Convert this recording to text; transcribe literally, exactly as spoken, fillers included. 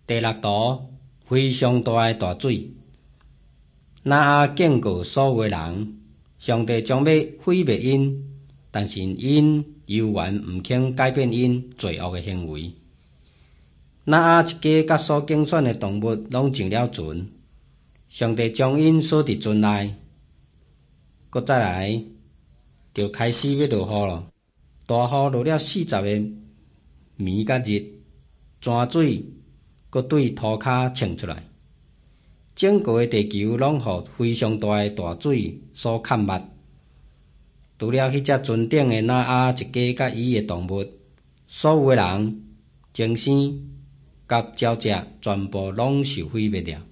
第六图，非常大诶大水。那阿警告所有诶人，上帝将要毁灭因，但是因犹原毋肯改变因罪恶诶行为。那阿一家甲所竞选诶动物拢进了船，上帝将因锁伫船内。搁再来，就开始要落雨咯。大雨落了四十个暝甲日，泉水搁对涂骹冲出来，整个诶地球拢互非常大诶大水所砍灭。除了迄只船顶诶那阿一家甲伊诶动物，所有诶人、精生、甲鸟只，全部拢受毁灭了。